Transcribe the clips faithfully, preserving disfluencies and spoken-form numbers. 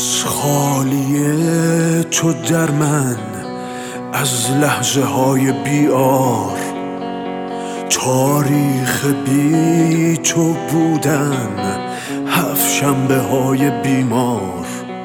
از خالیه تو در من، از لحظه های بیار، تاریخ بی تو بودن، هفت شنبه های بیمار،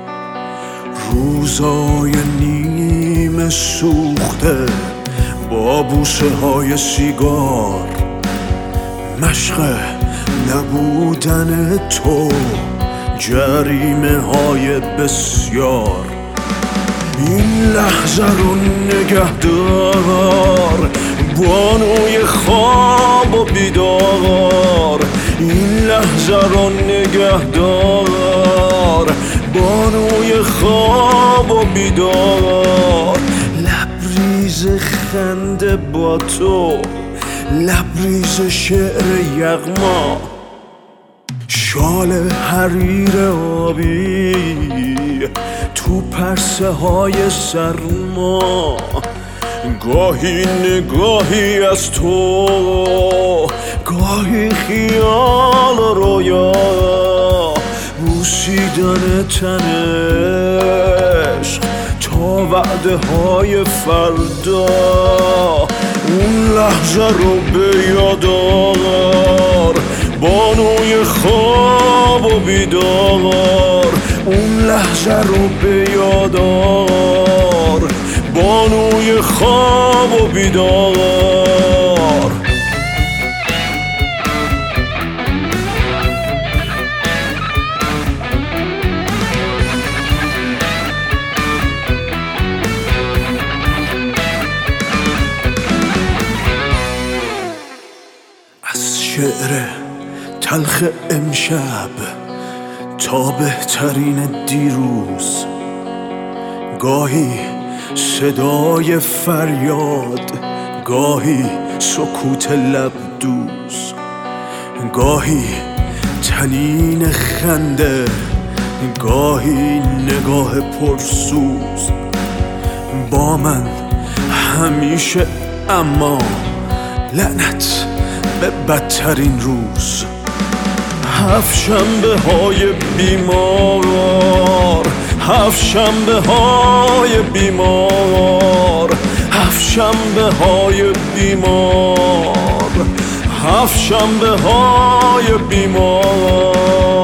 روزای نیمه سوخته با بوسه های سیگار، مشق نبودن تو، جریمه های بسیار. این لحظه رو نگه دار، بانوی خواب و بیدار. این لحظه رو نگه دار، بانوی خواب و بیدار. لبریز خنده با تو، لبریز شعر یغما، شال حریر آبی تو پرسه های سرما. گاهی نگاهی از تو، گاهی خیال و رویا، بوسیدن تنش تا وعده های فردا. اون لحظه رو به یاد آور، بانوی خواب و بیدار. اون لحظه رو به یاد آور، بانوی خواب و بیدار. از شعر تلخ امشب تا بهترین دیروز، گاهی صدای فریاد، گاهی سکوت لب دوز، گاهی طنین خنده، گاهی نگاه پرسوز. با من همیشه، اما لعنت به بدترین روز. هفت شنبه های بیمار، هفت شنبه های بیمار، هفت شنبه های بیمار، هفت شنبه های بیمار.